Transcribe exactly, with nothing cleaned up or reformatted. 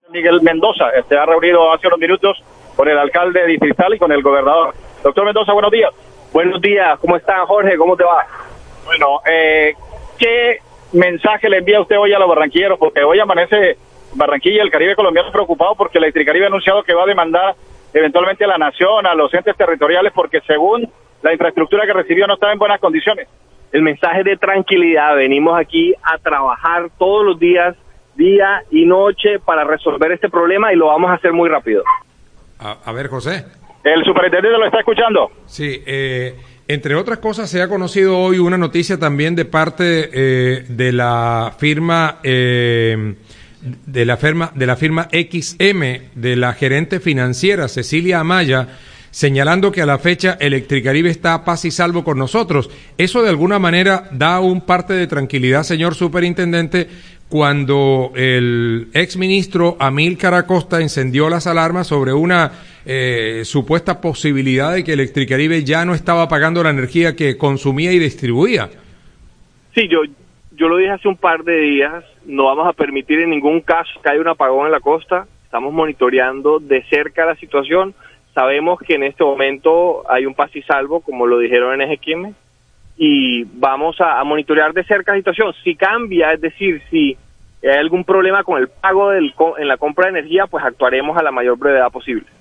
Miguel Mendoza se ha reunido hace unos minutos con el alcalde distrital y con el gobernador. Doctor Mendoza, buenos días. Buenos días, ¿cómo está, Jorge? ¿Cómo te va? Bueno, eh, ¿qué mensaje le envía usted hoy a los barranquilleros? Porque hoy amanece Barranquilla y el Caribe colombiano preocupado porque Electricaribe ha anunciado que va a demandar eventualmente a la nación, a los entes territoriales, porque según la infraestructura que recibió no estaba en buenas condiciones. El mensaje de tranquilidad, venimos aquí a trabajar todos los días, día y noche, para resolver este problema y lo vamos a hacer muy rápido. A, a ver, José. El superintendente lo está escuchando. Sí, eh, entre otras cosas se ha conocido hoy una noticia también de parte eh, de la firma eh, de la firma de la firma X M, de la gerente financiera Cecilia Amaya, señalando que a la fecha Electricaribe está a paz y salvo con nosotros. Eso de alguna manera da un parte de tranquilidad, señor superintendente, cuando el exministro Amílcar Acosta encendió las alarmas sobre una eh, supuesta posibilidad de que Electricaribe ya no estaba pagando la energía que consumía y distribuía. Sí, yo, yo lo dije hace un par de días, no vamos a permitir en ningún caso que haya un apagón en la costa, estamos monitoreando de cerca la situación, sabemos que en este momento hay un paz y salvo, como lo dijeron en X M, y vamos a, a monitorear de cerca la situación. Si cambia, es decir, si hay algún problema con el pago del, en la compra de energía, pues actuaremos a la mayor brevedad posible.